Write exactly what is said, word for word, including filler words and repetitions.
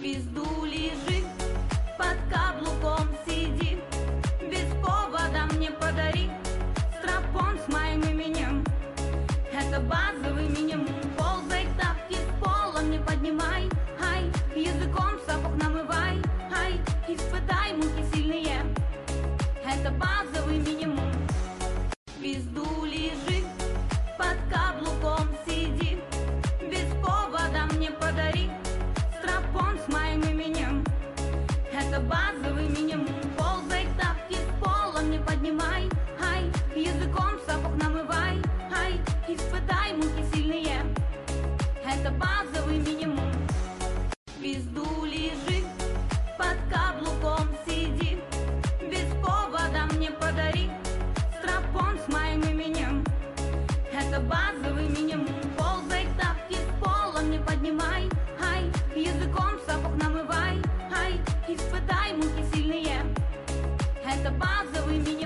звезду лежи, под каблуком сиди, без повода мне подари стропон с моим именем. Это базовый минимум. Ползай, тапки с пола не поднимай, ай, языком сапог намывай, ай, испытай муки сильные. Это базовый минимум. Звезду лежи, под каблуком сиди, без повода мне подари стропон с моим именем. Это базовый минимум. Ползай, тапки с пола не поднимай, ай, языком сапог намывай, ай, испытай муки сильные. Это базовый минимум. Звезду лежи, под каблуком сиди, без повода мне подари стропон с моим именем. Это базовый минимум. Ползай, тапки с пола не поднимай, ай, языком сапог намывай, ай, испытай муки сильные. Это базовый минимум.